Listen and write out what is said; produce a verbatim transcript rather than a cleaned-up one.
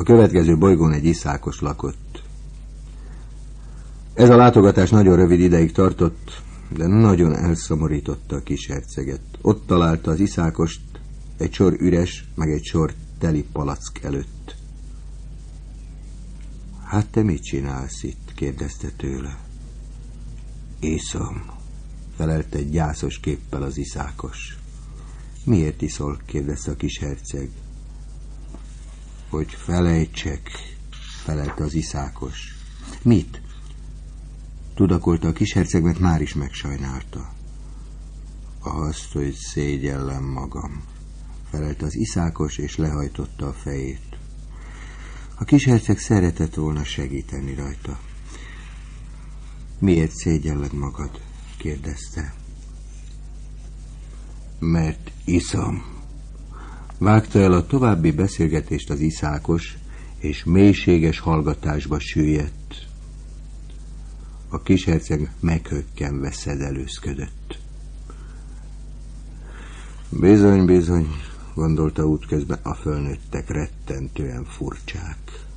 A következő bolygón egy iszákos lakott. Ez a látogatás nagyon rövid ideig tartott, de nagyon elszomorította a kis herceget. Ott találta az iszákost egy sor üres, meg egy sor teli palack előtt. Hát te mit csinálsz itt? Kérdezte tőle. Iszom, felelte egy gyászos képpel az iszákos. Miért iszol? Kérdezte a kis herceg. Hogy felejtsek, felelte az iszákos. Mit? Tudakolta a kis herceg, mert már is megsajnálta. Azt, hogy szégyellem magam, felelte az iszákos, és lehajtotta a fejét. A kis herceg szeretett volna segíteni rajta. Miért szégyelled magad? Kérdezte. Mert iszom. Vágta el a további beszélgetést az iszákos, és mélységes hallgatásba süllyedt. A kis herceg meghökkenve szedelőzködött. Bizony, bizony, gondolta útközben, a fölnőttek rettentően furcsák.